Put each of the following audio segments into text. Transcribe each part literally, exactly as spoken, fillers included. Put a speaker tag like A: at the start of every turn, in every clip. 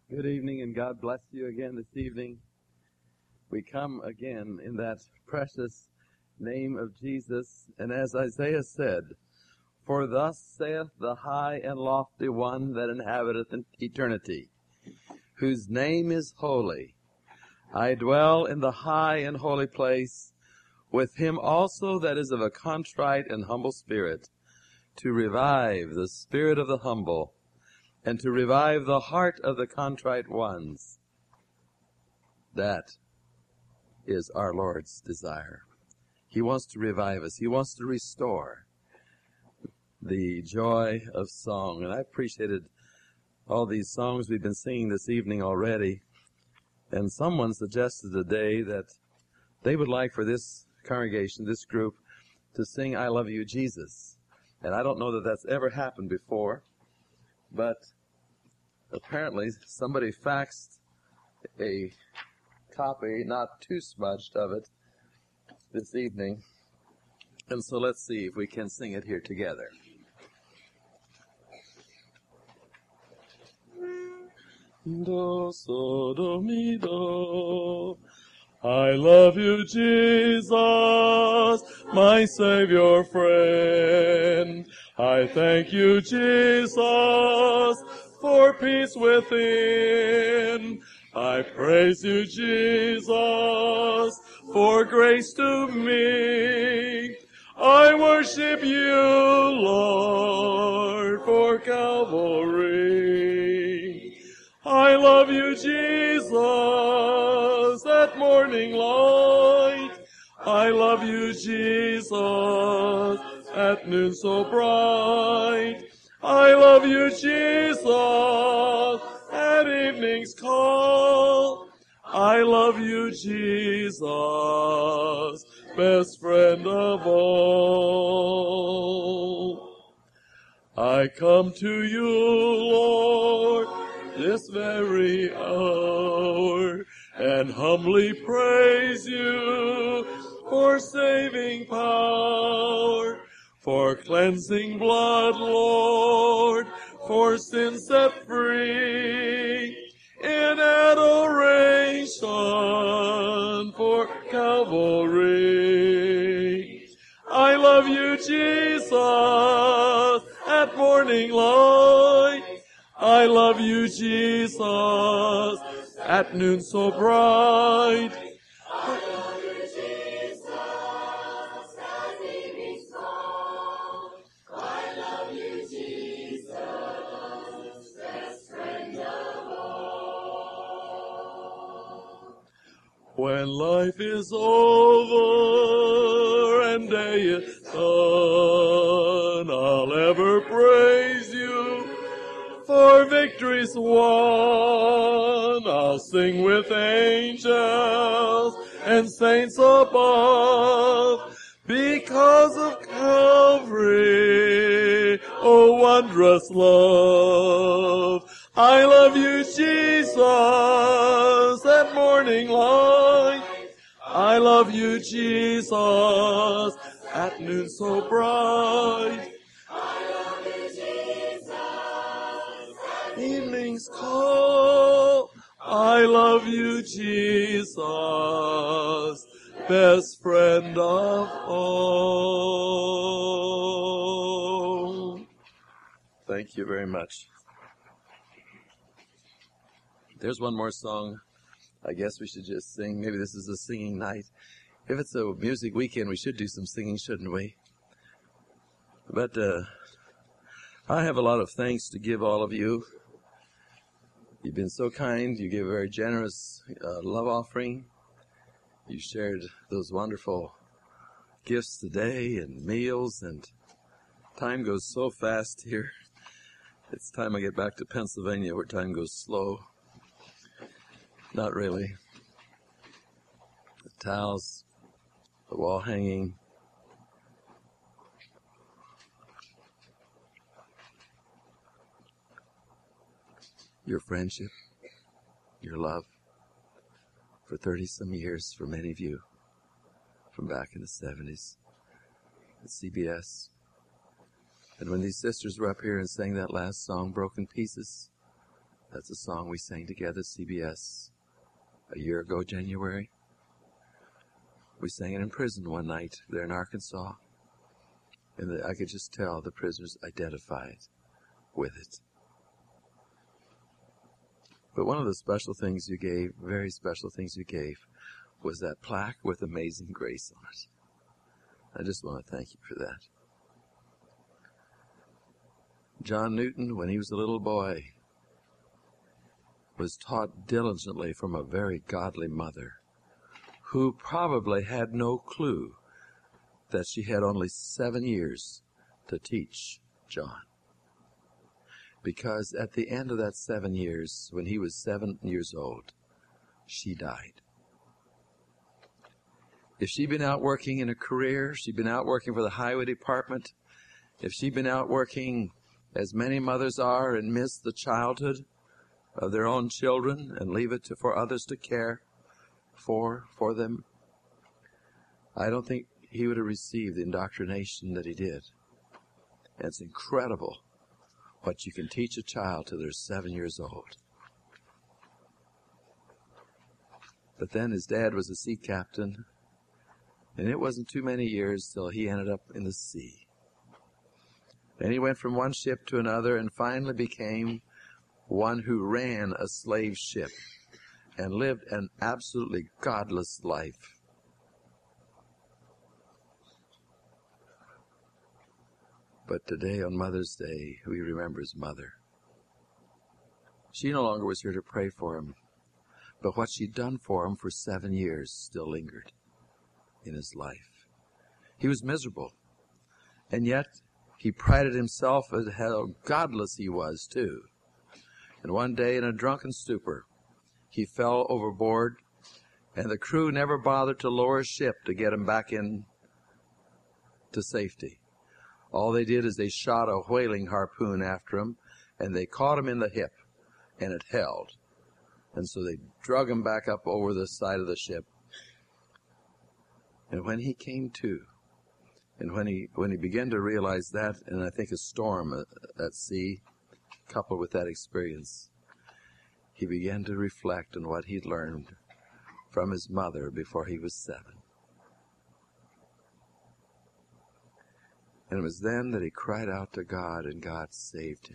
A: Good evening, and God bless you again this evening. We come again in that precious name of Jesus, and as Isaiah said, "For thus saith the high and lofty one that inhabiteth in eternity, whose name is holy. I dwell in the high and holy place, with him also that is of a contrite and humble spirit, to revive the spirit of the humble, and to revive the heart of the contrite ones." That is our Lord's desire. He wants to revive us. He wants to restore the joy of song. And I appreciated all these songs we've been singing this evening already. And someone suggested today that they would like for this congregation, this group, to sing "I Love You, Jesus." And I don't know that that's ever happened before. But apparently somebody faxed a copy, not too smudged, of it this evening. And so let's see if we can sing it here together. Do, so, do, mi, do. I love you, Jesus, my Savior friend. I thank you, Jesus, for peace within. I praise you, Jesus, for grace to me. I worship you, Lord, for Calvary. I love you, Jesus, at morning light. I love you, Jesus, at noon so bright. I love you, Jesus, at evening's call. I love you, Jesus, best friend of all. I come to you, Lord, this very hour, and humbly praise you for saving power, for cleansing blood, Lord, for sin set free, in adoration for Calvary. I love you, Jesus, at morning light. I love you, Jesus, at noon so bright.
B: I love you, Jesus, at evening's call. I love you, Jesus, best friend of all.
A: When life is over and day is done, I'll ever praise you for victories won. I'll sing with angels and saints above, because of Calvary, oh wondrous love. I love you, Jesus, at morning light. I love you, Jesus, at noon so bright. Evening's call. I love you, Jesus, best friend of all. Thank you very much. There's one more song I guess we should just sing. Maybe this is a singing night. If it's a music weekend, we should do some singing, shouldn't we? But uh, I have a lot of thanks to give all of you. You've been so kind. You gave a very generous uh, love offering. You shared those wonderful gifts today and meals, and time goes so fast here. It's time I get back to Pennsylvania where time goes slow. Not really. The towels, the wall hanging. Your friendship, your love, for thirty-some years for many of you, from back in the seventies at C B S. And when these sisters were up here and sang that last song, Broken Pieces, That's a song we sang together at C B S a year ago, January. We sang it in prison one night there in Arkansas. And the, I could just tell the prisoners identified with it. But one of the special things you gave, very special things you gave, was that plaque with Amazing Grace on it. I just want to thank you for that. John Newton, when he was a little boy, was taught diligently from a very godly mother who probably had no clue that she had only seven years to teach John. Because at the end of that seven years, when he was seven years old, she died. If she'd been out working in a career, she'd been out working for the highway department, if she'd been out working as many mothers are and miss the childhood of their own children and leave it to, for others to care for, for them, I don't think he would have received the indoctrination that he did. And it's incredible what you can teach a child till they're seven years old. But then his dad was a sea captain, and it wasn't too many years till he ended up in the sea. And he went from one ship to another and finally became one who ran a slave ship and lived an absolutely godless life. But today, on Mother's Day, we remember his mother. She no longer was here to pray for him, but what she'd done for him for seven years still lingered in his life. He was miserable, and yet he prided himself as how godless he was, too. And one day, in a drunken stupor, he fell overboard, and the crew never bothered to lower a ship to get him back in to safety. All they did is they shot a whaling harpoon after him, and they caught him in the hip, and it held. And so they drug him back up over the side of the ship. And when he came to, and when he when he began to realize that, and I think a storm at, at sea, coupled with that experience, he began to reflect on what he'd learned from his mother before he was seven. And it was then that he cried out to God, and God saved him.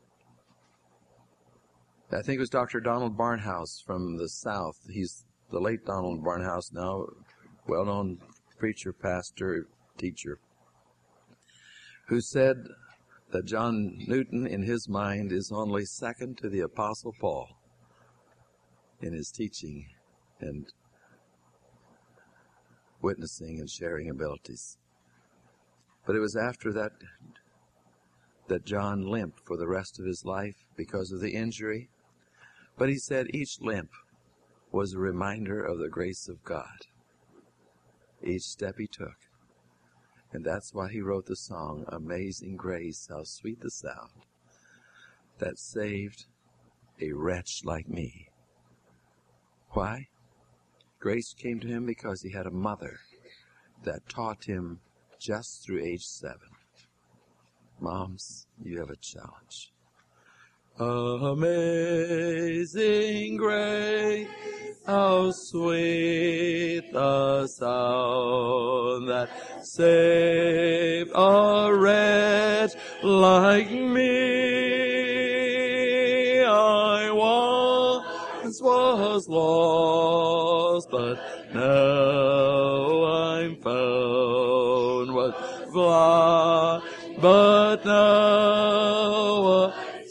A: I think it was Doctor Donald Barnhouse from the South. He's the late Donald Barnhouse now, well-known preacher, pastor, teacher, who said that John Newton, in his mind, is only second to the Apostle Paul in his teaching and witnessing and sharing abilities. But it was after that that John limped for the rest of his life because of the injury. But he said each limp was a reminder of the grace of God. Each step he took. And that's why he wrote the song, Amazing Grace, how sweet the sound that saved a wretch like me. Why? Grace came to him because he had a mother that taught him just through age seven. Moms, you have a challenge. Amazing grace, how sweet the sound that saved a wretch like me. I once was lost, but now I'm found. Was blind, but now I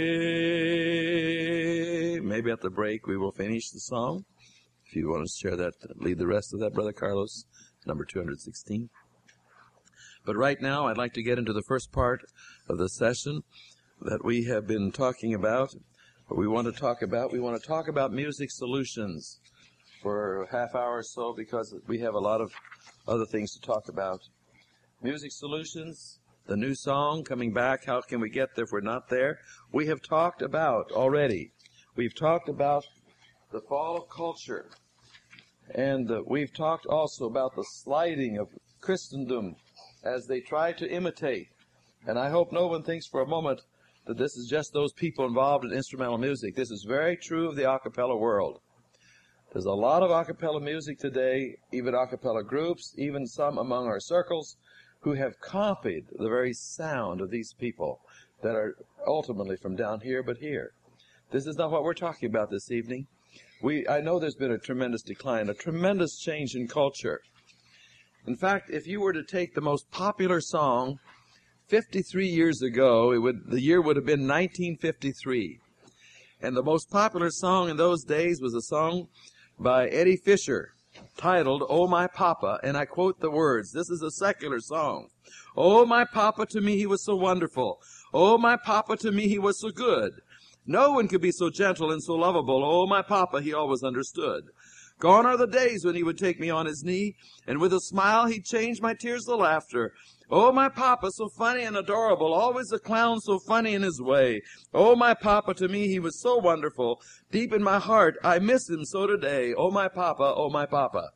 A: see. Maybe at the break we will finish the song. If you want to share that, lead the rest of that, Brother Carlos, number two hundred sixteen. But right now I'd like to get into the first part of the session that we have been talking about. What we want to talk about, we want to talk about music solutions for a half hour or so because we have a lot of other things to talk about. Music solutions, the new song coming back, how can we get there if we're not there? We have talked about already. We've talked about the fall of culture. And uh, we've talked also about the sliding of Christendom as they try to imitate. And I hope no one thinks for a moment that this is just those people involved in instrumental music. This is very true of the a cappella world. There's a lot of a cappella music today, even a cappella groups, even some among our circles, who have copied the very sound of these people that are ultimately from down here but here. This is not what we're talking about this evening. We, I know there's been a tremendous decline, a tremendous change in culture. In fact, if you were to take the most popular song fifty-three years ago, it would, the year would have been nineteen fifty-three. And the most popular song in those days was a song by Eddie Fisher titled, "Oh My Papa," and I quote the words. This is a secular song. "Oh, my papa, to me he was so wonderful. Oh, my papa, to me he was so good. No one could be so gentle and so lovable. Oh, my papa, he always understood. Gone are the days when he would take me on his knee, and with a smile he'd change my tears to laughter. Oh, my papa, so funny and adorable, always a clown so funny in his way. Oh, my papa, to me he was so wonderful. Deep in my heart, I miss him so today. Oh, my papa, oh, my papa."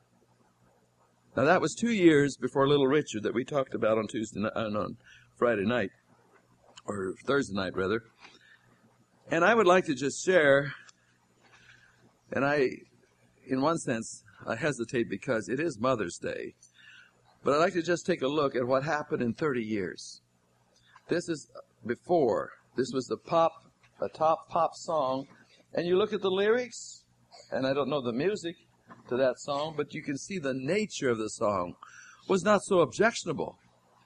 A: Now, that was two years before Little Richard that we talked about on Tuesday night, uh, on Friday night, or Thursday night, rather. And I would like to just share, and I, in one sense, I hesitate because it is Mother's Day. But I'd like to just take a look at what happened in thirty years. This is before. This was the pop, a top pop song. And you look at the lyrics, and I don't know the music to that song, but you can see the nature of the song was not so objectionable.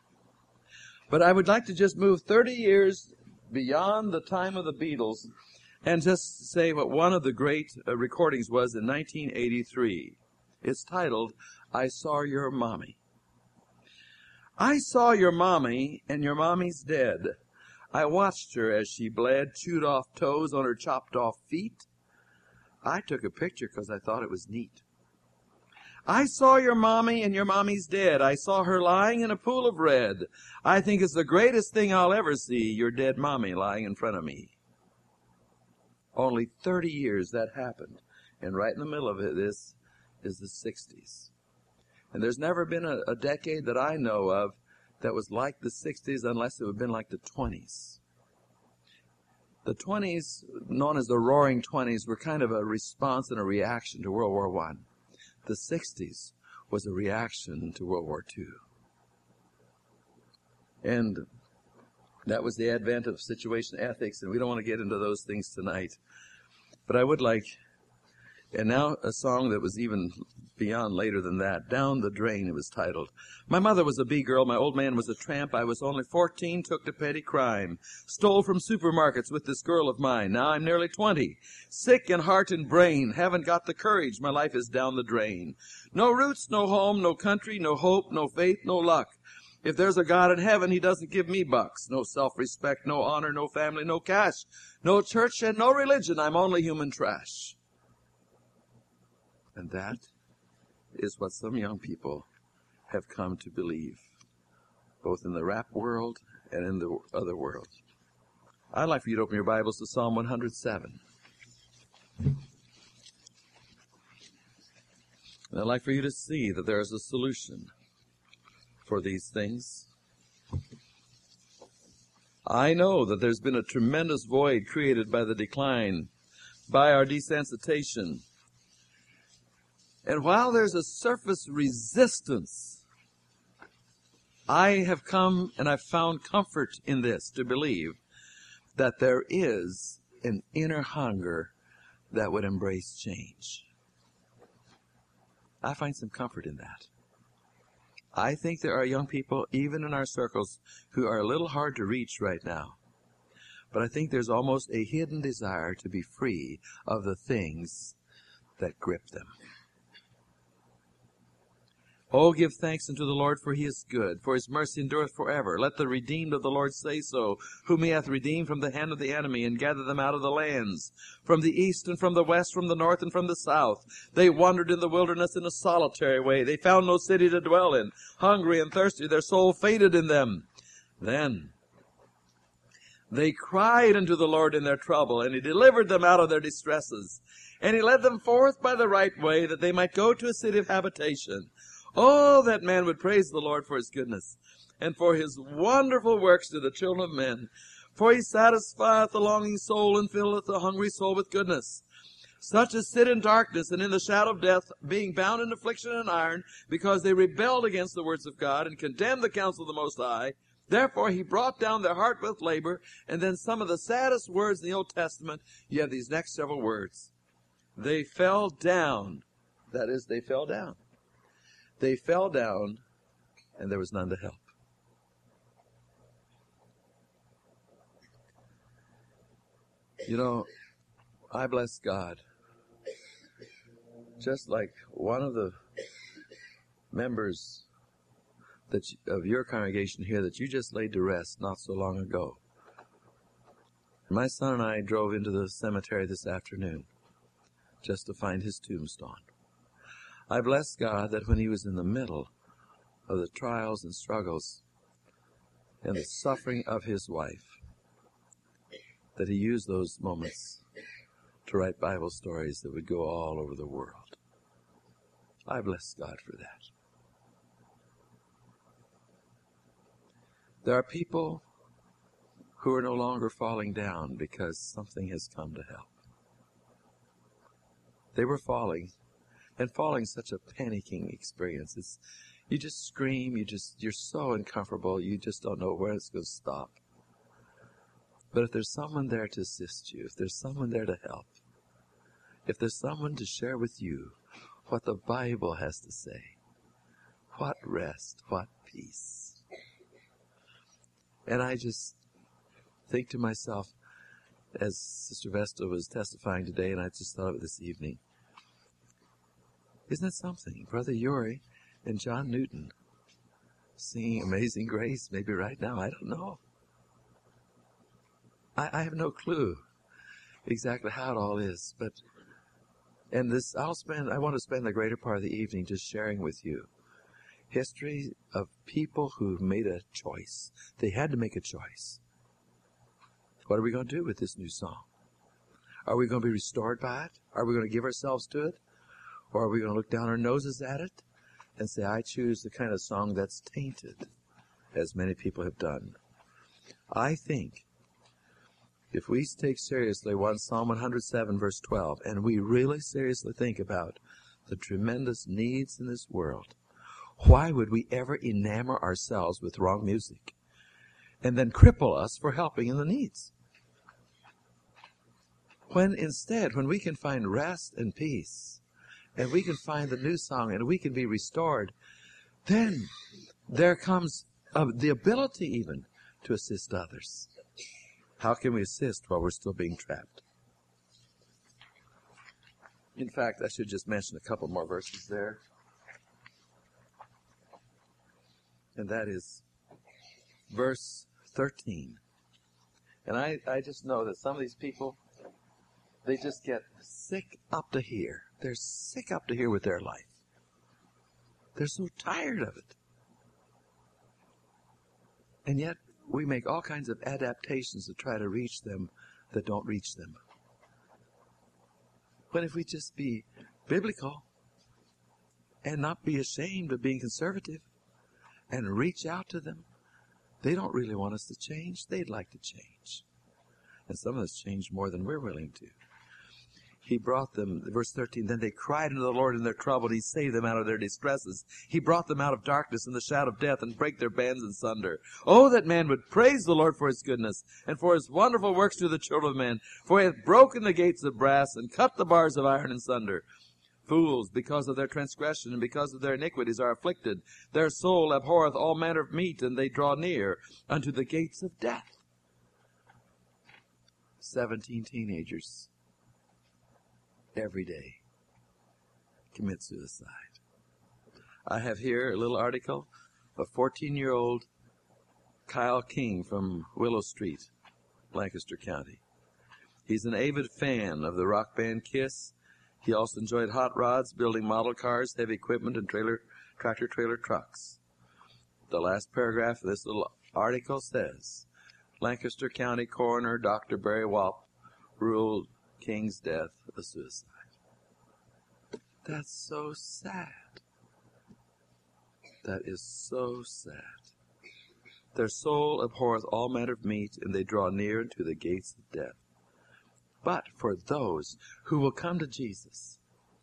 A: But I would like to just move thirty years beyond the time of the Beatles and just say what one of the great uh, recordings was in nineteen eighty-three. It's titled, "I Saw Your Mommy." I saw your mommy, and your mommy's dead. I watched her as she bled, chewed off toes on her chopped off feet. I took a picture because I thought it was neat. I saw your mommy, and your mommy's dead. I saw her lying in a pool of red. I think it's the greatest thing I'll ever see, your dead mommy lying in front of me. Only thirty years that happened, and right in the middle of it, this is the sixties. And there's never been a, a decade that I know of that was like the sixties unless it would have been like the twenties. The twenties, known as the Roaring Twenties, were kind of a response and a reaction to World War One. The sixties was a reaction to World War Two. And that was the advent of situation ethics, and we don't want to get into those things tonight. But I would like, and now a song that was even beyond later than that, "Down the Drain" it was titled. My mother was a bee-girl, my old man was a tramp, I was only fourteen, took to petty crime, stole from supermarkets with this girl of mine. Now I'm nearly twenty, sick in heart and brain, haven't got the courage, my life is down the drain. No roots, no home, no country, no hope, no faith, no luck. If there's a God in heaven, he doesn't give me bucks. No self-respect, no honor, no family, no cash, no church and no religion, I'm only human trash. And that is what some young people have come to believe, both in the rap world and in the other world. I'd like for you to open your Bibles to Psalm one hundred seven. And I'd like for you to see that there is a solution for these things. I know that there's been a tremendous void created by the decline, by our desensitization. And while there's a surface resistance, I have come and I've found comfort in this, to believe that there is an inner hunger that would embrace change. I find some comfort in that. I think there are young people, even in our circles, who are a little hard to reach right now. But I think there's almost a hidden desire to be free of the things that grip them. Oh, give thanks unto the Lord, for he is good, for his mercy endureth forever. Let the redeemed of the Lord say so, whom he hath redeemed from the hand of the enemy, and gathered them out of the lands, from the east and from the west, from the north and from the south. They wandered in the wilderness in a solitary way. They found no city to dwell in. Hungry and thirsty, their soul fainted in them. Then they cried unto the Lord in their trouble, and he delivered them out of their distresses. And he led them forth by the right way, that they might go to a city of habitation. Oh, that man would praise the Lord for his goodness, and for his wonderful works to the children of men. For he satisfieth the longing soul, and filleth the hungry soul with goodness. Such as sit in darkness and in the shadow of death, being bound in affliction and iron, because they rebelled against the words of God, and condemned the counsel of the Most High. Therefore he brought down their heart with labor. And then some of the saddest words in the Old Testament, you have these next several words. They fell down. That is, they fell down. They fell down, and there was none to help. You know, I bless God. Just like one of the members that you, of your congregation here that you just laid to rest not so long ago. My son and I drove into the cemetery this afternoon just to find his tombstone. I bless God that when he was in the middle of the trials and struggles and the suffering of his wife, that he used those moments to write Bible stories that would go all over the world. I bless God for that. There are people who are no longer falling down because something has come to help. They were falling, and falling is such a panicking experience. It's, you just scream, you just, you're so uncomfortable, you just don't know where it's going to stop. But if there's someone there to assist you, if there's someone there to help, if there's someone to share with you what the Bible has to say, what rest, what peace. And I just think to myself, as Sister Vesta was testifying today, and I just thought of it this evening, isn't it something? Brother Uri and John Newton singing Amazing Grace, maybe right now, I don't know. I, I have no clue exactly how it all is, but and this I'll spend I want to spend the greater part of the evening just sharing with you history of people who made a choice. They had to make a choice. What are we going to do with this new song? Are we going to be restored by it? Are we going to give ourselves to it? Or are we going to look down our noses at it and say, I choose the kind of song that's tainted, as many people have done? I think if we take seriously one Psalm one hundred seven, verse twelve, and we really seriously think about the tremendous needs in this world, why would we ever enamor ourselves with wrong music and then cripple us for helping in the needs? When instead, when we can find rest and peace, and we can find the new song, and we can be restored, then there comes uh, the ability even to assist others. How can we assist while we're still being trapped? In fact, I should just mention a couple more verses there. And that is verse thirteen. And I, I just know that some of these people, they just get sick up to here. They're sick up to here with their life. They're so tired of it. And yet, we make all kinds of adaptations to try to reach them that don't reach them. When if we just be biblical and not be ashamed of being conservative and reach out to them, they don't really want us to change. They'd like to change. And some of us change more than we're willing to. He brought them, verse thirteen, then they cried unto the Lord in their trouble, and he saved them out of their distresses. He brought them out of darkness and the shadow of death, and brake their bands in sunder. Oh, that man would praise the Lord for his goodness, and for his wonderful works to the children of men. For he hath broken the gates of brass, and cut the bars of iron in sunder. Fools, because of their transgression and because of their iniquities, are afflicted. Their soul abhorreth all manner of meat, and they draw near unto the gates of death. Seventeen teenagers every day commit suicide. I have here a little article of fourteen-year-old Kyle King from Willow Street, Lancaster County. He's an avid fan of the rock band Kiss. He also enjoyed hot rods, building model cars, heavy equipment, and trailer, tractor-trailer trucks. The last paragraph of this little article says, Lancaster County Coroner Doctor Barry Walp ruled King's death a suicide. That's so sad. That is so sad. Their soul abhorreth all manner of meat, and they draw near unto the gates of death. But for those who will come to Jesus,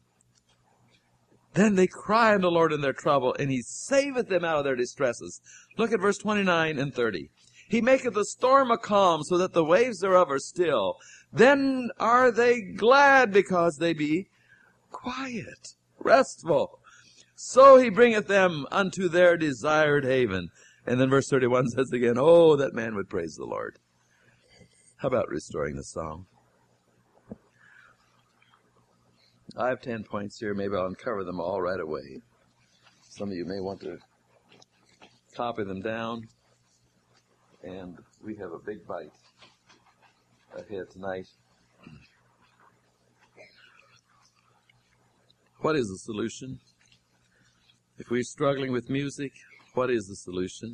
A: then they cry unto the Lord in their trouble, and he saveth them out of their distresses. Look at verse twenty-nine and thirty. He maketh the storm a calm, so that the waves thereof are still. Then are they glad, because they be quiet, restful. So he bringeth them unto their desired haven. And then verse thirty-one says again, oh, that man would praise the Lord. How about restoring the song? I have ten points here. Maybe I'll uncover them all right away. Some of you may want to copy them down. And we have a big bite ahead tonight. What is the solution? If we're struggling with music, what is the solution?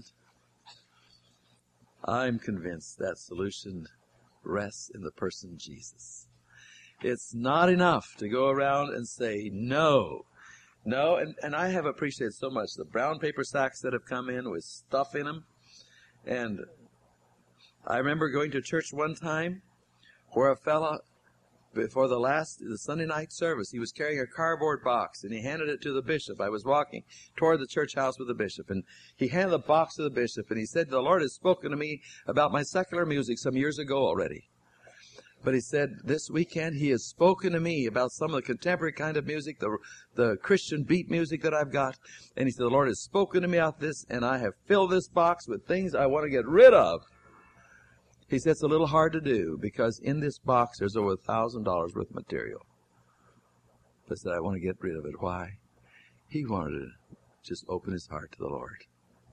A: I'm convinced that solution rests in the person Jesus. It's not enough to go around and say no. No, and, and I have appreciated so much the brown paper sacks that have come in with stuff in them. And I remember going to church one time where a fella, before the last, the Sunday night service, he was carrying a cardboard box, and he handed it to the bishop. I was walking toward the church house with the bishop, and he handed the box to the bishop, and he said, the Lord has spoken to me about my secular music some years ago already. But he said, this weekend he has spoken to me about some of the contemporary kind of music, the the Christian beat music that I've got. And he said, the Lord has spoken to me about this, and I have filled this box with things I want to get rid of. He said, it's a little hard to do, because in this box there's over a thousand dollars worth of material. But I said, I want to get rid of it. Why? He wanted to just open his heart to the Lord.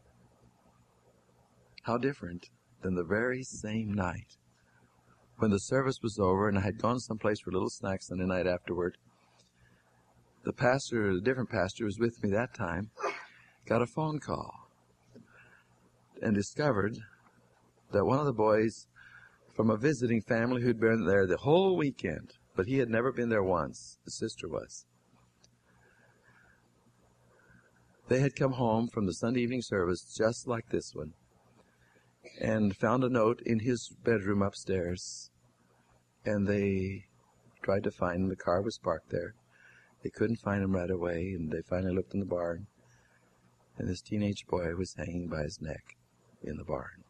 A: How different than the very same night when the service was over and I had gone someplace for a little snack Sunday night afterward. The pastor, the different pastor who was with me that time, got a phone call and discovered that one of the boys from a visiting family who'd been there the whole weekend, but he had never been there once, the sister was. They had come home from the Sunday evening service just like this one and found a note in his bedroom upstairs. And they tried to find him. The car was parked there. They couldn't find him right away, and they finally looked in the barn. And this teenage boy was hanging by his neck in the barn.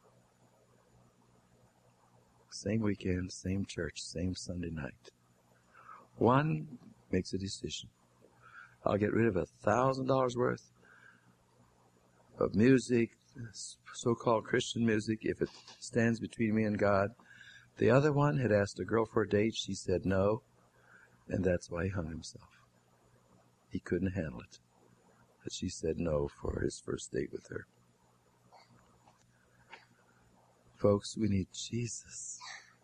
A: Same weekend, same church, same Sunday night. One makes a decision. I'll get rid of a thousand dollars worth of music, so-called Christian music, if it stands between me and God. The other one had asked a girl for a date. She said no, and that's why he hung himself. He couldn't handle it. But she said no for his first date with her. Folks, we need Jesus.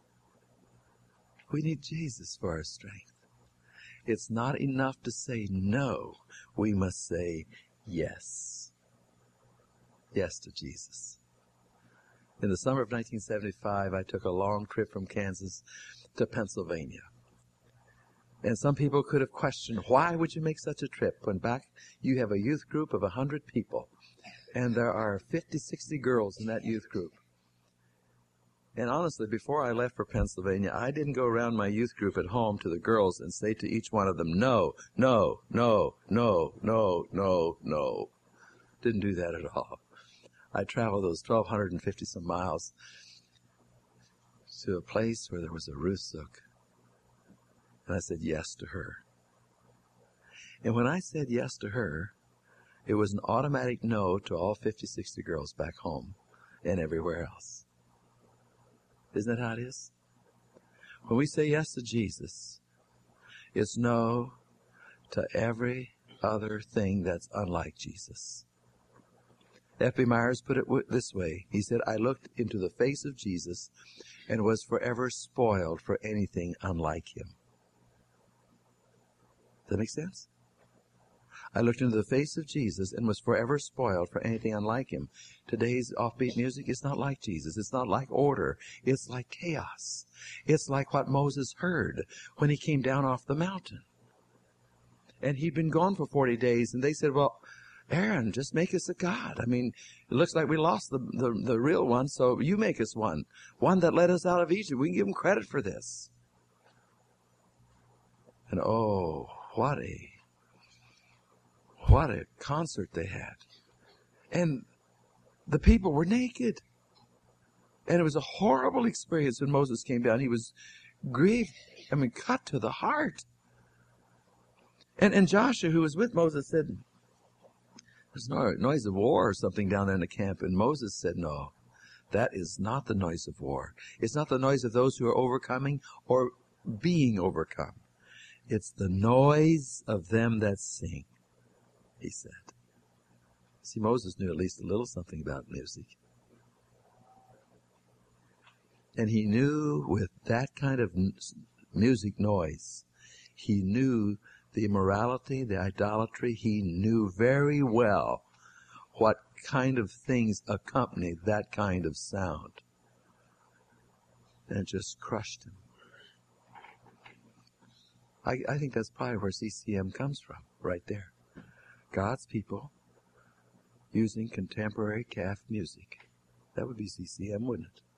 A: We need Jesus for our strength. It's not enough to say no. We must say yes. Yes to Jesus. In the summer of nineteen seventy-five, I took a long trip from Kansas to Pennsylvania. And some people could have questioned, why would you make such a trip when back you have a youth group of one hundred people, and there are fifty, sixty girls in that youth group? And honestly, before I left for Pennsylvania, I didn't go around my youth group at home to the girls and say to each one of them, no, no, no, no, no, no, no. Didn't do that at all. I traveled those one thousand two hundred fifty some miles to a place where there was a Ruth Zook. And I said yes to her. And when I said yes to her, it was an automatic no to all fifty, sixty girls back home and everywhere else. Isn't that how it is? When we say yes to Jesus, it's no to every other thing that's unlike Jesus. F B Myers put it this way. He said, I looked into the face of Jesus and was forever spoiled for anything unlike him. Does that make sense? I looked into the face of Jesus and was forever spoiled for anything unlike him. Today's offbeat music is not like Jesus. It's not like order. It's like chaos. It's like what Moses heard when he came down off the mountain. And he'd been gone for forty days, and they said, well, Aaron, just make us a god. I mean, it looks like we lost the, the, the real one, so you make us one. One that led us out of Egypt. We can give him credit for this. And oh, what a, what a concert they had. And the people were naked. And it was a horrible experience when Moses came down. He was grieved, I mean, cut to the heart. And, and Joshua, who was with Moses, said, there's no noise of war or something down there in the camp. And Moses said, no, that is not the noise of war. It's not the noise of those who are overcoming or being overcome. It's the noise of them that sing, he said. See, Moses knew at least a little something about music. And he knew with that kind of music noise, he knew the immorality, the idolatry. He knew very well what kind of things accompanied that kind of sound. And it just crushed him. I, I think that's probably where C C M comes from, right there. God's people using contemporary calf music. That would be C C M, wouldn't it?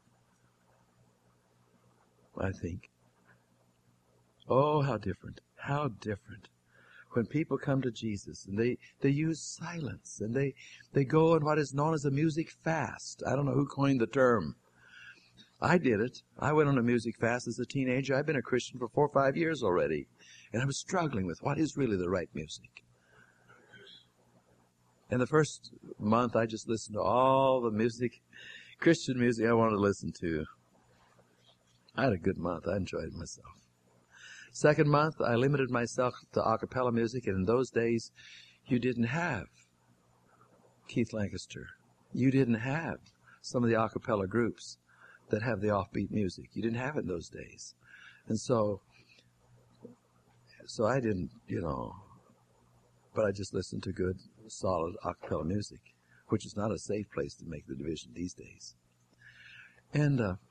A: I think. Oh, how different. How different. When people come to Jesus and they, they use silence and they, they go on what is known as a music fast. I don't know who coined the term. I did it. I went on a music fast as a teenager. I've been a Christian for four or five years already. And I was struggling with what is really the right music. And the first month I just listened to all the music, Christian music I wanted to listen to. I had a good month. I enjoyed myself. Second month, I limited myself to a cappella music, and in those days, you didn't have Keith Lancaster. You didn't have some of the a cappella groups that have the offbeat music. You didn't have it in those days. And so, so I didn't, you know, but I just listened to good, solid a cappella music, which is not a safe place to make the division these days. And, uh,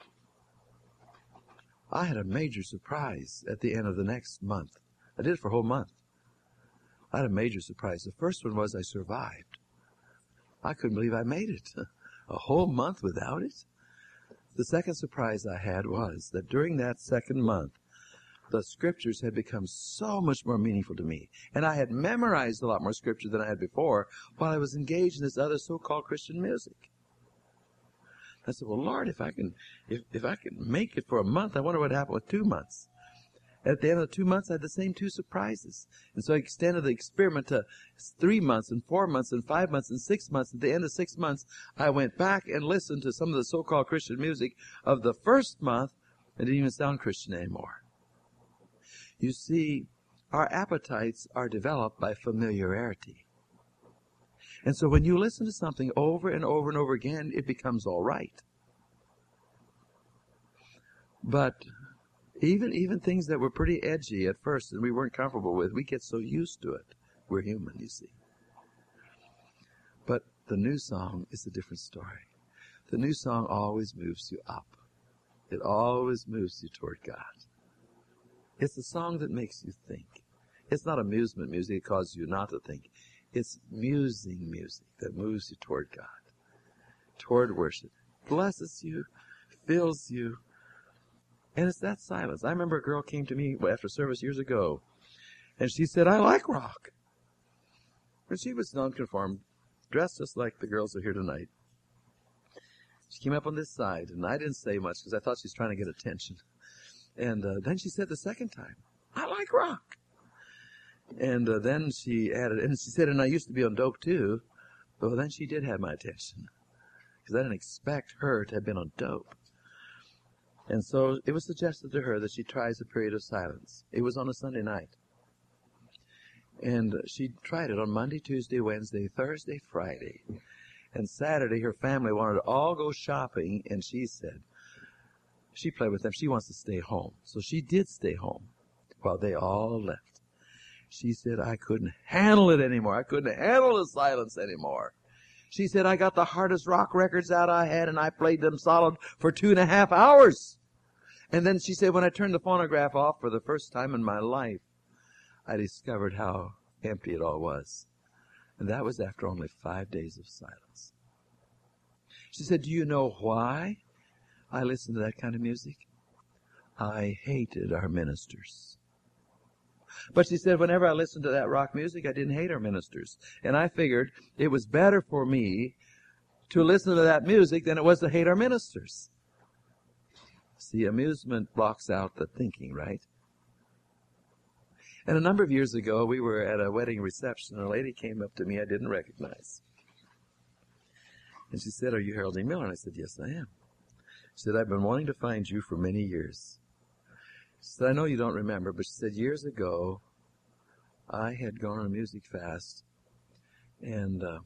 A: I had a major surprise at the end of the next month. I did it for a whole month. I had a major surprise. The first one was I survived. I couldn't believe I made it. A whole month without it. The second surprise I had was that during that second month, the scriptures had become so much more meaningful to me. And I had memorized a lot more scripture than I had before while I was engaged in this other so-called Christian music. I said, well, Lord, if I can, if, if I can make it for a month, I wonder what happened with two months. At the end of the two months, I had the same two surprises. And so I extended the experiment to three months and four months and five months and six months. At the end of six months, I went back and listened to some of the so-called Christian music of the first month. It didn't even sound Christian anymore. You see, our appetites are developed by familiarity. And so when you listen to something over and over and over again, it becomes all right. But even even things that were pretty edgy at first and we weren't comfortable with, we get so used to it. We're human, you see. But the new song is a different story. The new song always moves you up. It always moves you toward God. It's a song that makes you think. It's not amusement music that causes you not to think. It's musing music that moves you toward God, toward worship. Blesses you, fills you. And it's that silence. I remember a girl came to me after service years ago, and she said, I like rock. And she was nonconformed, dressed just like the girls are here tonight. She came up on this side, and I didn't say much because I thought she was trying to get attention. And uh, then she said the second time, I like rock. And uh, then she added, and she said, and I used to be on dope too. But then she did have my attention. Because I didn't expect her to have been on dope. And so it was suggested to her that she tries a period of silence. It was on a Sunday night. And she tried it on Monday, Tuesday, Wednesday, Thursday, Friday. And Saturday, her family wanted to all go shopping, and she said, she played with them, she wants to stay home. So she did stay home while they all left. She said, I couldn't handle it anymore. I couldn't handle the silence anymore. She said, I got the hardest rock records out I had, and I played them solid for two and a half hours. And then she said, when I turned the phonograph off for the first time in my life, I discovered how empty it all was.
C: And that was after only five days of silence. She said, do you know why I listened to that kind of music? I hated our ministers. But she said, whenever I listened to that rock music, I didn't hate our ministers. And I figured it was better for me to listen to that music than it was to hate our ministers. See, amusement blocks out the thinking, right? And a number of years ago, we were at a wedding reception, and a lady came up to me I didn't recognize. And she said, are you Harold E. Miller? And I said, yes, I am. She said, I've been wanting to find you for many years. She said, I know you don't remember, but she said, years ago, I had gone on a music fast, and uh,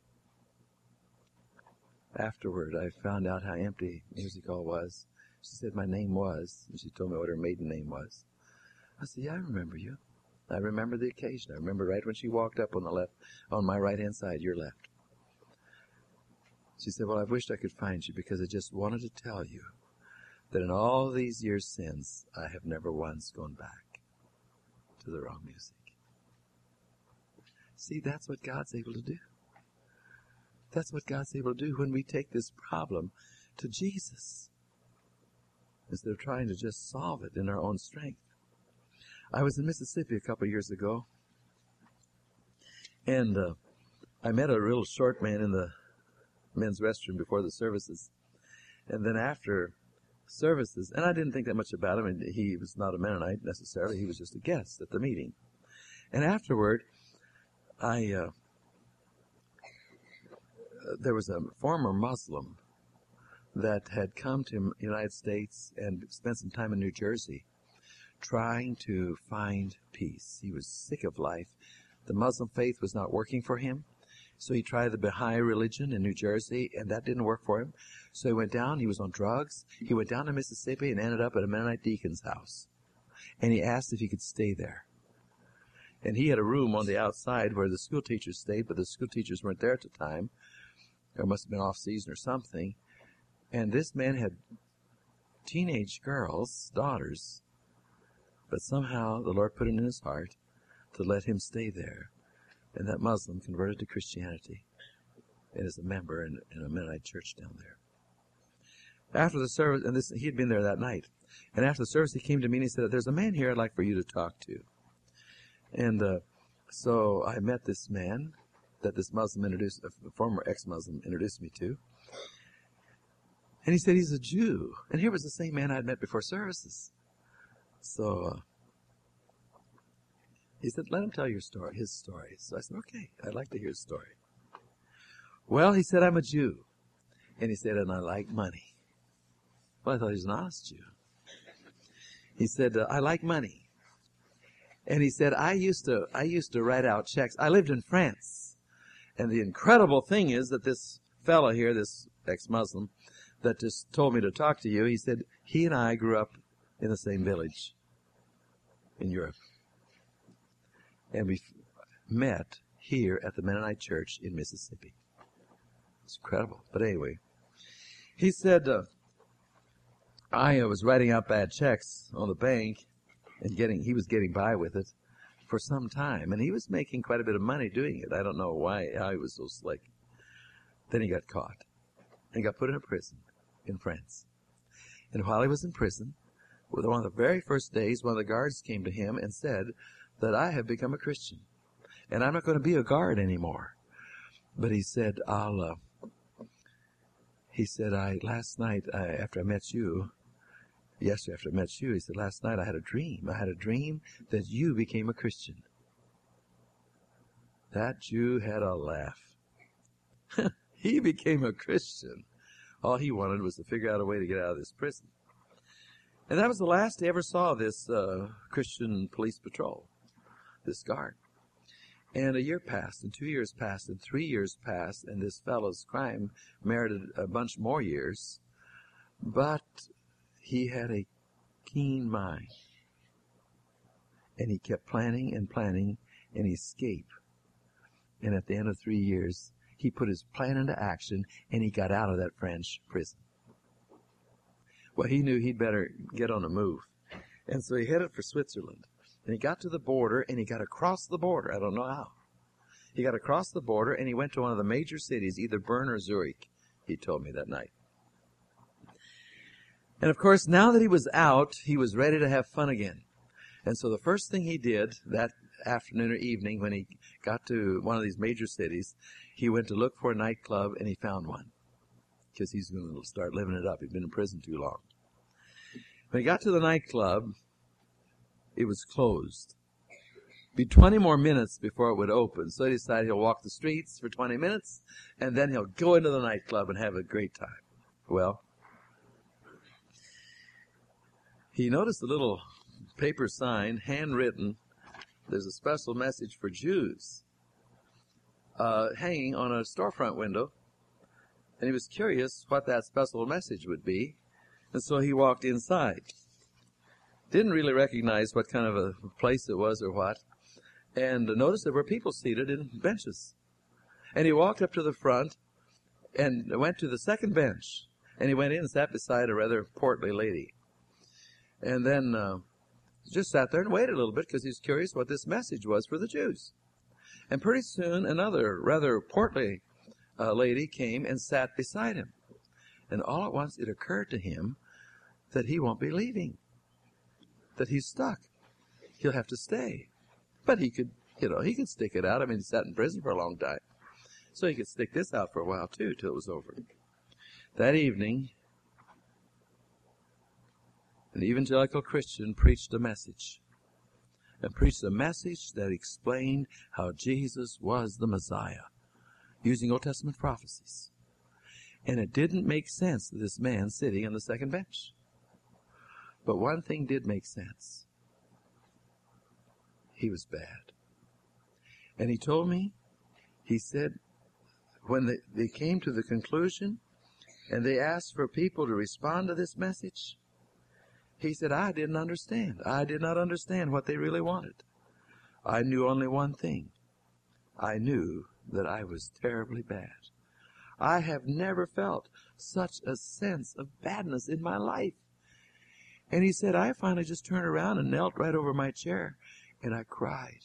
C: afterward, I found out how empty music hall was. She said my name was, and she told me what her maiden name was. I said, yeah, I remember you. I remember the occasion. I remember right when she walked up on the left, on my right-hand side, your left. She said, well, I wished I could find you because I just wanted to tell you that in all these years since, I have never once gone back to the wrong music. See, that's what God's able to do. That's what God's able to do when we take this problem to Jesus instead of trying to just solve it in our own strength. I was in Mississippi a couple of years ago, and uh, I met a real short man in the men's restroom before the services. And then after services, and I didn't think that much about him, and he was not a Mennonite necessarily, he was just a guest at the meeting. And afterward, I, uh, there was a former Muslim that had come to the United States and spent some time in New Jersey trying to find peace. He was sick of life. The Muslim faith was not working for him. So he tried the Baha'i religion in New Jersey, and that didn't work for him. So he went down, he was on drugs. He went down to Mississippi and ended up at a Mennonite deacon's house. And he asked if he could stay there. And he had a room on the outside where the school teachers stayed, but the school teachers weren't there at the time. There must have been off-season or something. And this man had teenage girls, daughters, but somehow the Lord put it in his heart to let him stay there. And that Muslim converted to Christianity and is a member in, in a Mennonite church down there. After the service, and this, he had been there that night, and after the service he came to me and he said, there's a man here I'd like for you to talk to. And uh, so I met this man that this Muslim introduced, a former ex-Muslim introduced me to. And he said he's a Jew. And here was the same man I'd met before services. So uh, he said, let him tell your story, his story. So I said, okay, I'd like to hear his story. Well, he said, I'm a Jew. And he said, and I like money. Well, I thought he was an honest Jew. He said, uh, I like money. And he said, I used to, I used to write out checks. I lived in France. And the incredible thing is that this fellow here, this ex-Muslim, that just told me to talk to you, he said, he and I grew up in the same village in Europe. And we met here at the Mennonite church in Mississippi. It's incredible. But anyway, he said, uh, I uh, was writing out bad checks on the bank, and getting he was getting by with it for some time. And he was making quite a bit of money doing it. I don't know why, how he was so slick. Then he got caught and got put in a prison in France. And while he was in prison, one of the very first days, one of the guards came to him and said that I have become a Christian, and I'm not going to be a guard anymore. But he said, I'll, uh, he said, I, last night, I, after I met you, yesterday after I met you, he said, last night I had a dream. I had a dream that you became a Christian. That Jew had a laugh. He became a Christian. All he wanted was to figure out a way to get out of this prison. And that was the last he ever saw this uh, Christian police patrol, this guard. And a year passed, and two years passed, and three years passed, and this fellow's crime merited a bunch more years. But he had a keen mind. And he kept planning and planning an escape. And at the end of three years, he put his plan into action, and he got out of that French prison. Well, he knew he'd better get on the move. And so he headed for Switzerland. And he got to the border, and he got across the border. I don't know how. He got across the border, and he went to one of the major cities, either Bern or Zurich, he told me that night. And, of course, now that he was out, he was ready to have fun again. And so the first thing he did that afternoon or evening when he got to one of these major cities, he went to look for a nightclub, and he found one because he's going to start living it up. He'd been in prison too long. When he got to the nightclub, it was closed. It'd be twenty more minutes before it would open. So he decided he'll walk the streets for twenty minutes, and then he'll go into the nightclub and have a great time. Well, he noticed a little paper sign, handwritten. There's a special message for Jews uh, hanging on a storefront window. And he was curious what that special message would be. And so he walked inside. Didn't really recognize what kind of a place it was or what. And noticed there were people seated in benches. And he walked up to the front and went to the second bench. And he went in and sat beside a rather portly lady. And then uh, just sat there and waited a little bit because he was curious what this message was for the Jews. And pretty soon another rather portly uh, lady came and sat beside him. And all at once it occurred to him that he won't be leaving, that he's stuck. He'll have to stay. But he could, you know, he could stick it out. I mean, he sat in prison for a long time. So he could stick this out for a while, too, till it was over. That evening, an evangelical Christian preached a message. And preached a message that explained how Jesus was the Messiah, using Old Testament prophecies. And it didn't make sense to this man sitting on the second bench. But one thing did make sense. He was bad. And he told me, he said, when they, they came to the conclusion and they asked for people to respond to this message, he said, I didn't understand. I did not understand what they really wanted. I knew only one thing. I knew that I was terribly bad. I have never felt such a sense of badness in my life. And he said, I finally just turned around and knelt right over my chair, and I cried.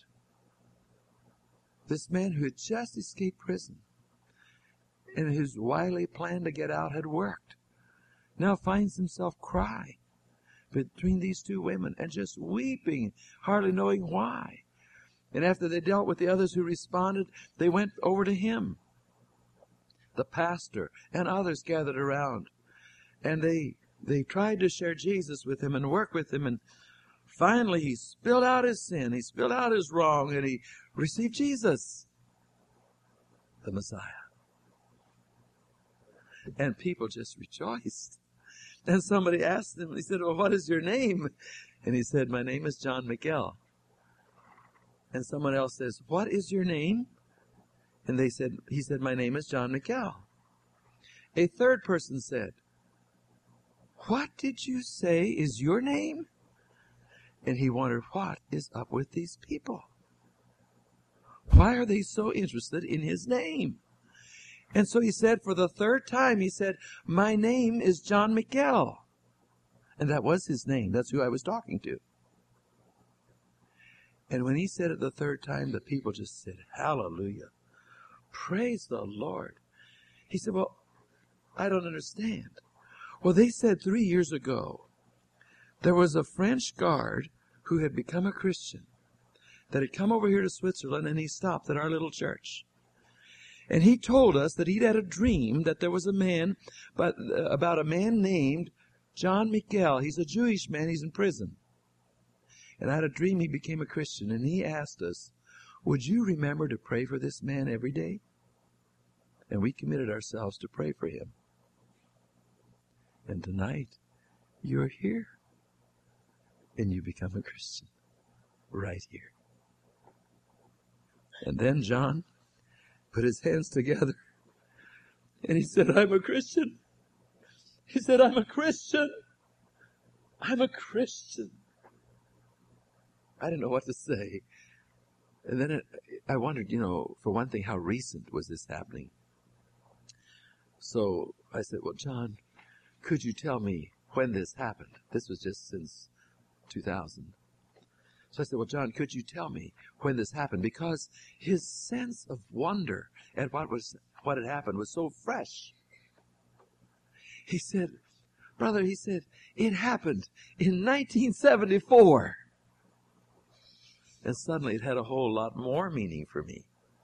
C: This man who had just escaped prison and whose wily plan to get out had worked, now finds himself crying between these two women and just weeping, hardly knowing why. And after they dealt with the others who responded, they went over to him. The pastor and others gathered around, and they they tried to share Jesus with him and work with him, and finally he spilled out his sin, he spilled out his wrong, and he received Jesus, the Messiah. And people just rejoiced. And somebody asked him, he said, well, what is your name? And he said, my name is John Miguel. And someone else says, what is your name? And they said, he said, my name is John Miguel. A third person said, what did you say is your name? And he wondered, what is up with these people? Why are they so interested in his name? And so he said, for the third time, he said, my name is John Miguel. And that was his name. That's who I was talking to. And when he said it the third time, the people just said, hallelujah. Praise the Lord. He said, well, I don't understand. Well, they said three years ago, there was a French guard who had become a Christian that had come over here to Switzerland, and he stopped at our little church. And he told us that he'd had a dream that there was a man, but uh, about a man named John Miguel. He's a Jewish man. He's in prison. And I had a dream he became a Christian, and he asked us, would you remember to pray for this man every day? And we committed ourselves to pray for him. And tonight, you're here. And you become a Christian. Right here. And then John put his hands together. And he said, I'm a Christian. He said, I'm a Christian. I'm a Christian. I didn't know what to say. And then it, I wondered, you know, for one thing, how recent was this happening? So I said, well, John, could you tell me when this happened? This was just since two thousand. So I said, well, John, could you tell me when this happened? Because his sense of wonder at what was what had happened was so fresh. He said, brother, he said, it happened in nineteen seventy-four. And suddenly it had a whole lot more meaning for me.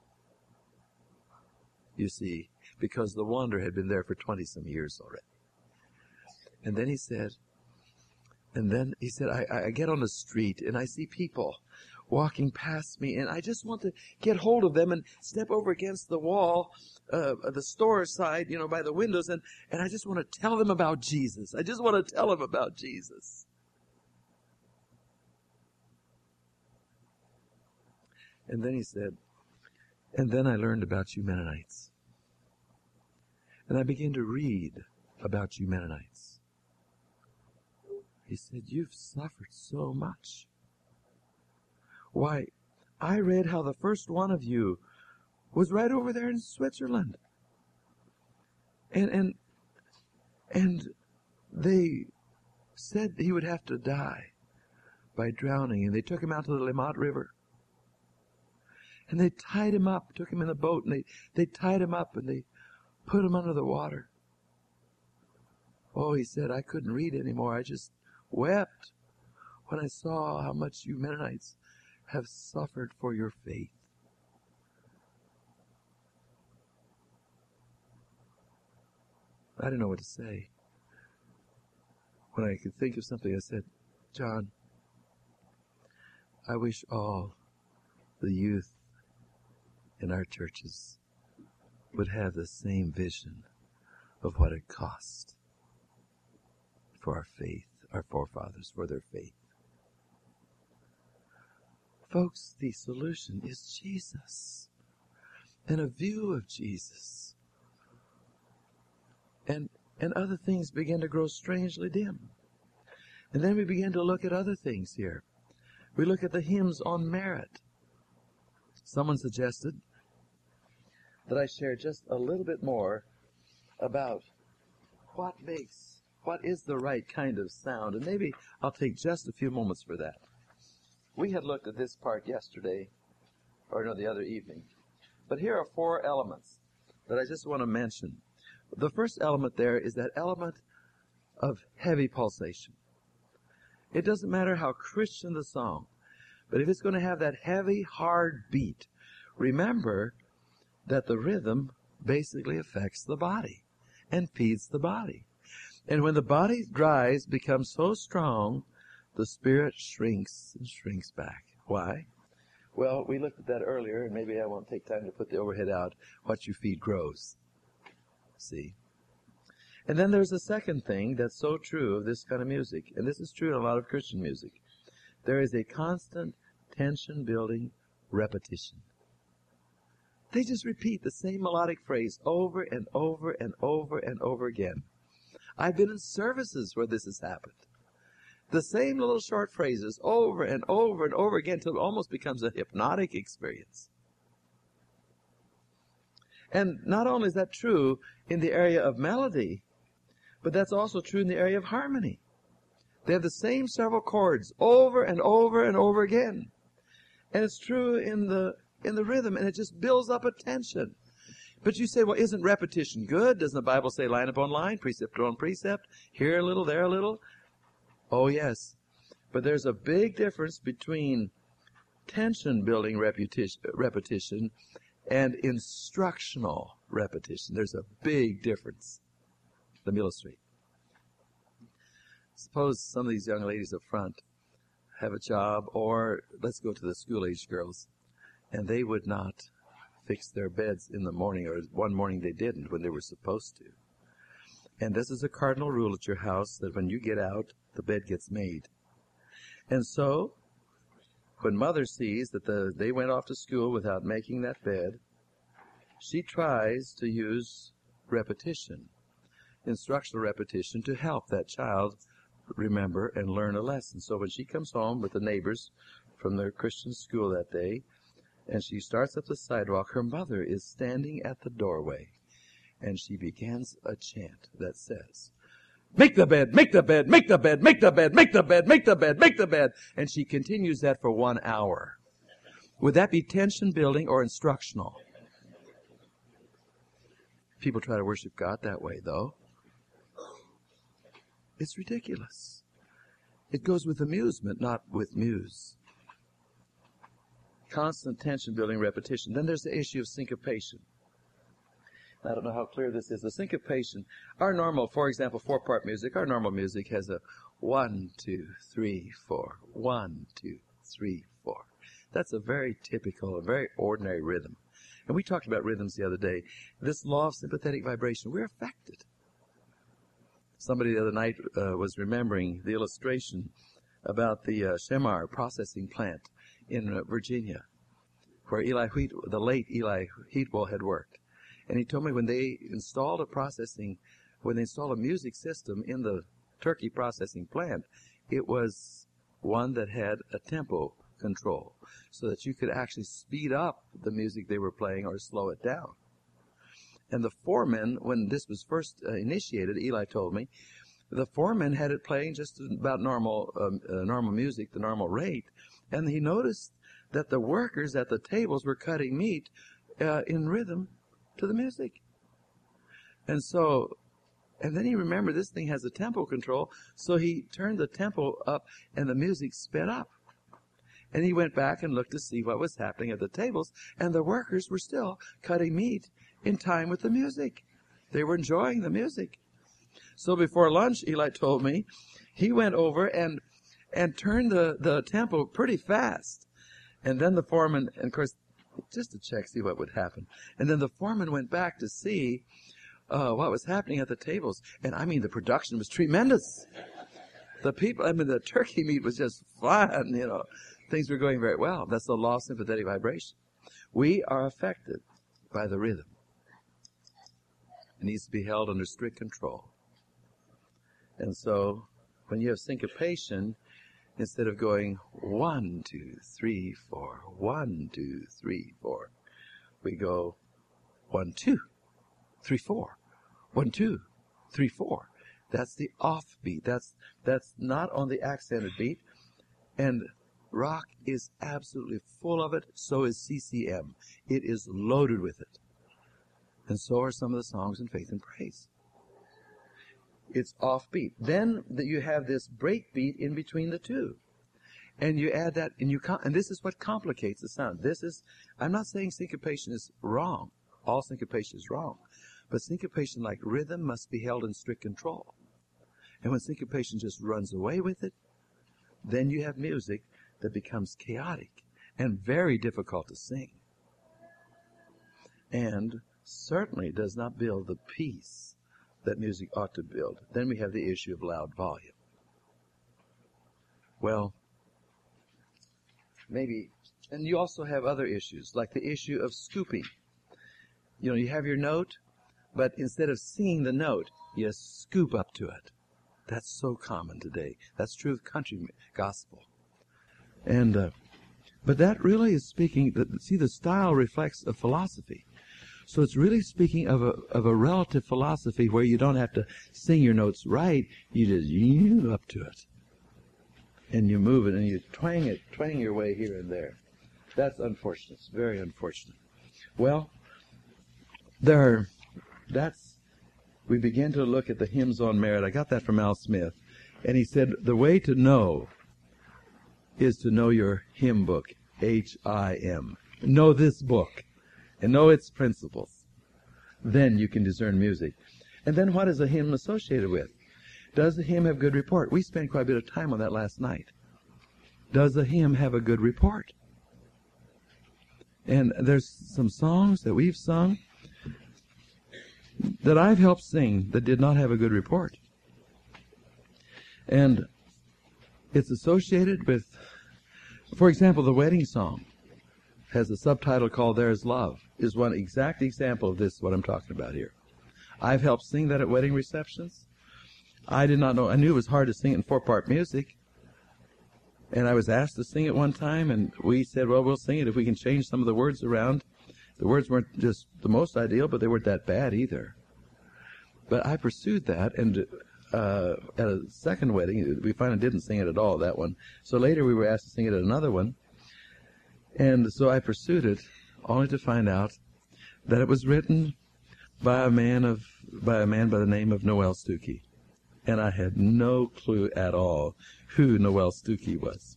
C: You see, because the wonder had been there for twenty-some years already. And then he said, and then he said, I, I get on the street and I see people walking past me, and I just want to get hold of them and step over against the wall, uh, the store side, you know, by the windows, and, and I just want to tell them about Jesus. I just want to tell them about Jesus. And then he said, and then I learned about you Mennonites. And I began to read about you Mennonites. He said, you've suffered so much. Why, I read how the first one of you was right over there in Switzerland. And, and, and they said he would have to die by drowning. And they took him out to the Limmat River. And they tied him up, took him in the boat, and they, they tied him up and they put him under the water. Oh, he said, I couldn't read anymore. I just wept when I saw how much you Mennonites have suffered for your faith. I didn't know what to say. When I could think of something, I said, John, I wish all the youth in our churches would have the same vision of what it cost for our faith, our forefathers, for their faith. Folks, the solution is Jesus and a view of Jesus. And, and other things began to grow strangely dim. And then we began to look at other things here. We look at the hymns on merit. Someone suggested that I share just a little bit more about what makes, what is the right kind of sound. And maybe I'll take just a few moments for that. We had looked at this part yesterday, or no, the other evening. But here are four elements that I just want to mention. The first element there is that element of heavy pulsation. It doesn't matter how Christian the song, but if it's going to have that heavy, hard beat, remember that the rhythm basically affects the body and feeds the body. And when the body dries, becomes so strong, the spirit shrinks and shrinks back. Why? Well, we looked at that earlier, and maybe I won't take time to put the overhead out. What you feed grows. See? And then there's a second thing that's so true of this kind of music, and this is true in a lot of Christian music. There is a constant tension-building repetition. They just repeat the same melodic phrase over and over and over and over again. I've been in services where this has happened. The same little short phrases over and over and over again until it almost becomes a hypnotic experience. And not only is that true in the area of melody, but that's also true in the area of harmony. They have the same several chords over and over and over again. And it's true in the in the rhythm, and it just builds up a tension. But you say, well, isn't repetition good? Doesn't the Bible say line upon line, precept upon precept, here a little, there a little? Oh, yes. But there's a big difference between tension-building repetition, repetition and instructional repetition. There's a big difference. Let me illustrate. Suppose some of these young ladies up front have a job, or let's go to the school-age girls, and they would not fix their beds in the morning, or one morning they didn't when they were supposed to. And this is a cardinal rule at your house, that when you get out, the bed gets made. And so, when mother sees that the, they went off to school without making that bed, she tries to use repetition, instructional repetition, to help that child remember and learn a lesson. So when she comes home with the neighbors from their Christian school that day, and she starts up the sidewalk, her mother is standing at the doorway, and she begins a chant that says, Make the bed, make the bed, make the bed, make the bed, make the bed, make the bed, make the bed. And she continues that for one hour. Would that be tension building or instructional? People try to worship God that way, though. It's ridiculous. It goes with amusement, not with muse. Constant tension building repetition. Then there's the issue of syncopation. I don't know how clear this is. The syncopation, our normal, for example, four-part music, our normal music has a one, two, three, four, one, two, three, four. That's a very typical, a very ordinary rhythm. And we talked about rhythms the other day. This law of sympathetic vibration, we're affected. Somebody the other night uh, was remembering the illustration about the uh, Shemar processing plant in uh, Virginia, where Eli Wheat, the late Eli Heatwell had worked. And he told me when they installed a processing, when they installed a music system in the turkey processing plant, it was one that had a tempo control, so that you could actually speed up the music they were playing or slow it down. And the foreman, when this was first uh, initiated, Eli told me, the foreman had it playing just about normal, um, uh, normal music, the normal rate, and he noticed that the workers at the tables were cutting meat uh, in rhythm to the music. And so, and then he remembered this thing has a tempo control, so he turned the tempo up and the music sped up. And he went back and looked to see what was happening at the tables, and the workers were still cutting meat in time with the music. They were enjoying the music. So before lunch, Eli told me, he went over and and turned the, the tempo pretty fast. And then the foreman, and of course, just to check, see what would happen. And then the foreman went back to see uh, what was happening at the tables. And I mean, the production was tremendous. The people, I mean, the turkey meat was just flying, you know. Things were going very well. That's the law of sympathetic vibration. We are affected by the rhythm. It needs to be held under strict control. And so, when you have syncopation, instead of going one, two, three, four, one, two, three, four, we go one, two, three, four, one, two, three, four. That's the off beat. That's that's not on the accented beat. And rock is absolutely full of it. So is C C M. It is loaded with it. And so are some of the songs in Faith and Praise. It's offbeat. Then that you have this break beat in between the two. And you add that, and you com- and this is what complicates the sound. This is, I'm not saying syncopation is wrong. All syncopation is wrong. But syncopation, like rhythm, must be held in strict control. And when syncopation just runs away with it, then you have music that becomes chaotic and very difficult to sing. And certainly does not build the peace that music ought to build. Then we have the issue of loud volume. Well, maybe, and you also have other issues, like the issue of scooping. You know, you have your note, but instead of singing the note, you scoop up to it. That's so common today. That's true of country gospel. And, uh, but that really is speaking, see, the style reflects a philosophy. So it's really speaking of a of a relative philosophy where you don't have to sing your notes right. You just you up to it, and you move it, and you twang it, twang your way here and there. That's unfortunate. It's very unfortunate. Well, there are, that's, we begin to look at the hymns on merit. I got that from Al Smith, and he said the way to know is to know your hymn book, H I M. Know this book. And know its principles. Then you can discern music. And then what is a hymn associated with? Does the hymn have good report? We spent quite a bit of time on that last night. Does the hymn have a good report? And there's some songs that we've sung that I've helped sing that did not have a good report. And it's associated with, for example, the wedding song has a subtitle called There's Love, is one exact example of this, what I'm talking about here. I've helped sing that at wedding receptions. I did not know, I knew it was hard to sing it in four-part music. And I was asked to sing it one time, and we said, well, we'll sing it if we can change some of the words around. The words weren't just the most ideal, but they weren't that bad either. But I pursued that, and uh, at a second wedding, we finally didn't sing it at all, that one. So later we were asked to sing it at another one. And so I pursued it, only to find out that it was written by a man of by a man by the name of Noel Stuckey. And I had no clue at all who Noel Stuckey was.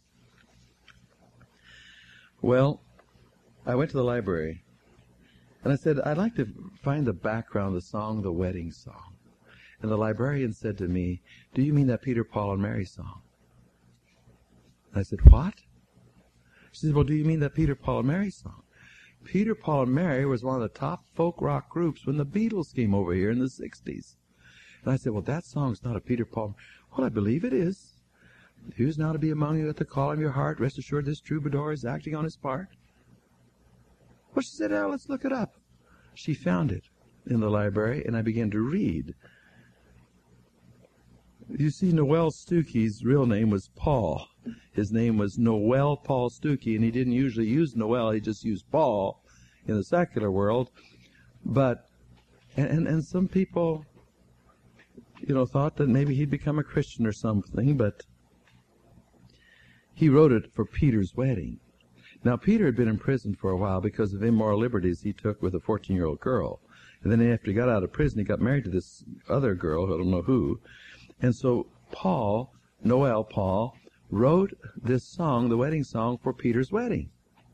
C: Well, I went to the library, and I said, I'd like to find the background of the song, the wedding song. And the librarian said to me, do you mean that Peter, Paul, and Mary song? And I said, what? She said, well, do you mean that Peter, Paul, and Mary song? Peter, Paul, and Mary was one of the top folk rock groups when the Beatles came over here in the sixties. And I said, well, that song's not a Peter, Paul. Well, I believe it is. Who's now to be among you at the call of your heart? Rest assured this troubadour is acting on his part. Well, she said, oh, let's look it up. She found it in the library, and I began to read. You see, Noel Stuckey's real name was Paul. His name was Noel Paul Stuckey, and he didn't usually use Noel. He just used Paul in the secular world. But, and, and, and some people, you know, thought that maybe he'd become a Christian or something, but he wrote it for Peter's wedding. Now, Peter had been in prison for a while because of immoral liberties he took with a fourteen-year-old girl. And then after he got out of prison, he got married to this other girl, I don't know who. And so Paul, Noel Paul, wrote this song, the wedding song, for Peter's wedding.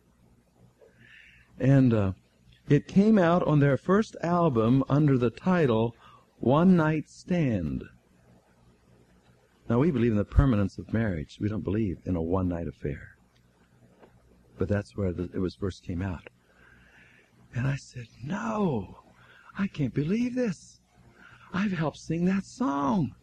C: And uh, it came out on their first album under the title One Night Stand. Now, we believe in the permanence of marriage. We don't believe in a one-night affair. But that's where the, it was first came out. And I said, no, I can't believe this. I've helped sing that song.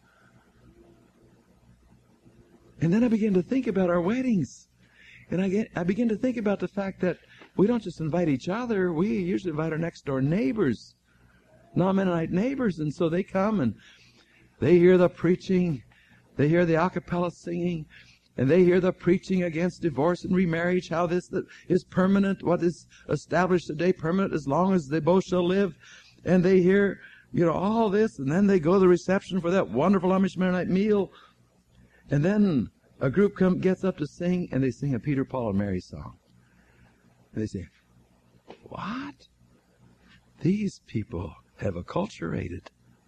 C: And then I began to think about our weddings. And I, get, I began to think about the fact that we don't just invite each other. We usually invite our next-door neighbors, non-Mennonite neighbors. And so they come and they hear the preaching. They hear the a cappella singing. And they hear the preaching against divorce and remarriage, how this is permanent, what is established today permanent as long as they both shall live. And they hear, you know, all this. And then they go to the reception for that wonderful Amish Mennonite meal. And then a group come, gets up to sing, and they sing a Peter, Paul, and Mary song. And they say, what? These people have acculturated.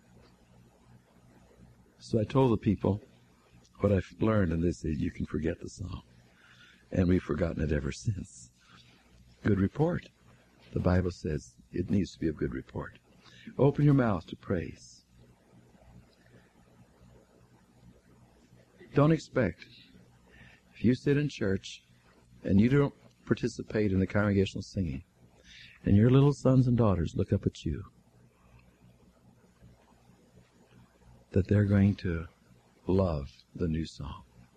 C: So I told the people what I've learned, and they said, you can forget the song. And we've forgotten it ever since. Good report. The Bible says it needs to be a good report. Open your mouth to praise. Don't expect, if you sit in church and you don't participate in the congregational singing, and your little sons and daughters look up at you, that they're going to love the new song.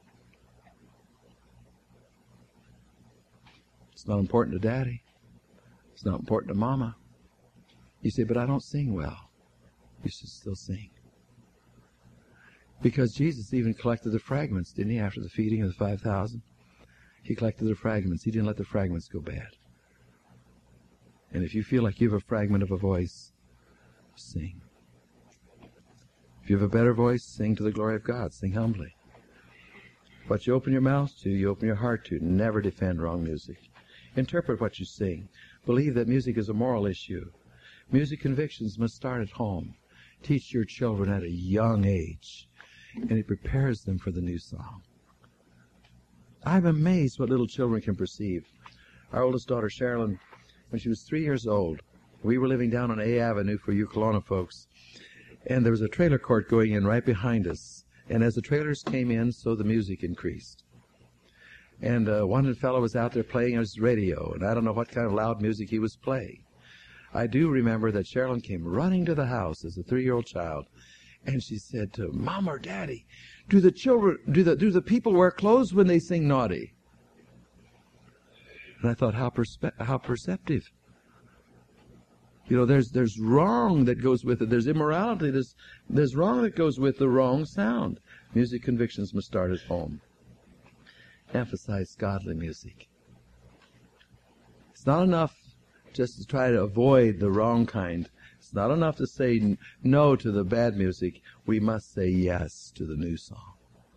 C: It's not important to Daddy. It's not important to Mama. You say, but I don't sing well. You should still sing. Because Jesus even collected the fragments, didn't he, after the feeding of the five thousand? He collected the fragments. He didn't let the fragments go bad. And if you feel like you have a fragment of a voice, sing. If you have a better voice, sing to the glory of God. Sing humbly. What you open your mouth to, you open your heart to. Never defend wrong music. Interpret what you sing. Believe that music is a moral issue. Music convictions must start at home. Teach your children at a young age. And it prepares them for the new song. I'm amazed what little children can perceive. Our oldest daughter, Sherilyn, when she was three years old, we were living down on A Avenue for you Kelowna folks. And there was a trailer court going in right behind us. And as the trailers came in, so the music increased. And uh, one fellow was out there playing his radio, and I don't know what kind of loud music he was playing. I do remember that Sherilyn came running to the house as a three-year-old child, and she said to Mom or Daddy, do the children, do the do the people wear clothes when they sing naughty? And I thought, how perspe- how perceptive. You know, there's there's wrong that goes with it. There's immorality. There's there's wrong that goes with the wrong sound. Music convictions must start at home. Emphasize godly music. It's not enough just to try to avoid the wrong kind. It's not enough to say n- no to the bad music. We must say yes to the new song.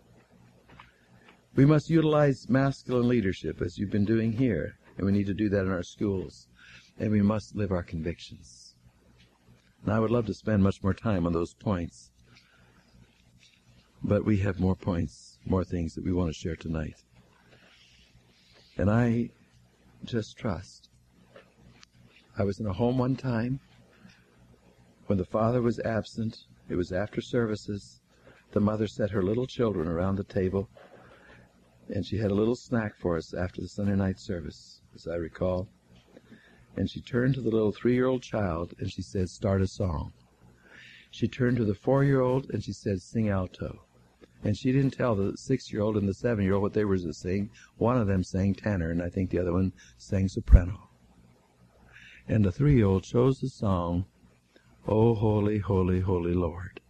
C: We must utilize masculine leadership as you've been doing here, and we need to do that in our schools. And we must live our convictions. And I would love to spend much more time on those points. But we have more points, more things that we want to share tonight. And I just trust. I was in a home one time when the father was absent. It was after services. The mother set her little children around the table, and she had a little snack for us after the Sunday night service, as I recall. And she turned to the little three-year-old child, and she said, start a song. She turned to the four-year-old, and she said, sing alto. And she didn't tell the six-year-old and the seven-year-old what they were to sing. One of them sang tenor, and I think the other one sang soprano. And the three-year-old chose the song, Oh, Holy, Holy, Holy Lord.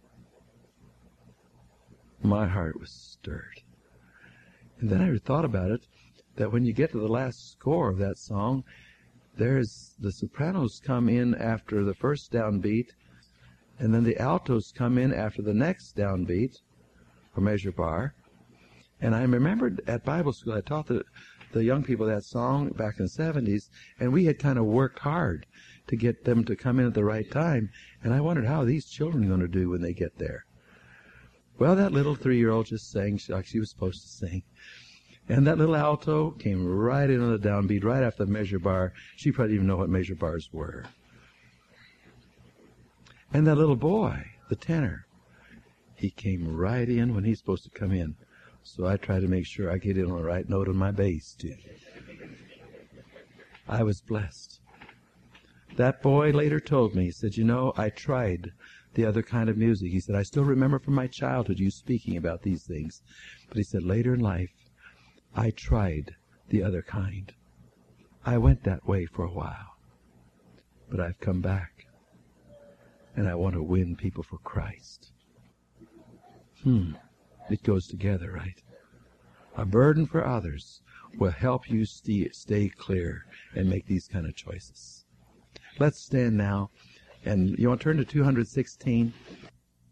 C: My heart was stirred. And then I thought about it, that when you get to the last score of that song, there's the sopranos come in after the first downbeat, and then the altos come in after the next downbeat, or measure bar. And I remembered at Bible school, I taught the, the young people that song back in the seventies, and we had kind of worked hard to get them to come in at the right time, and I wondered how these children are going to do when they get there. Well, that little three-year-old just sang like she was supposed to sing. And that little alto came right in on the downbeat, right after the measure bar. She probably didn't even know what measure bars were. And that little boy, the tenor, he came right in when he's supposed to come in. So I try to make sure I get in on the right note on my bass, too. I was blessed. That boy later told me, he said, you know, I tried the other kind of music. He said, I still remember from my childhood you speaking about these things. But he said, later in life, I tried the other kind. I went that way for a while. But I've come back. And I want to win people for Christ. Hmm. It goes together, right? A burden for others will help you stay, stay clear and make these kind of choices. Let's stand now. And you want to turn to two hundred sixteen?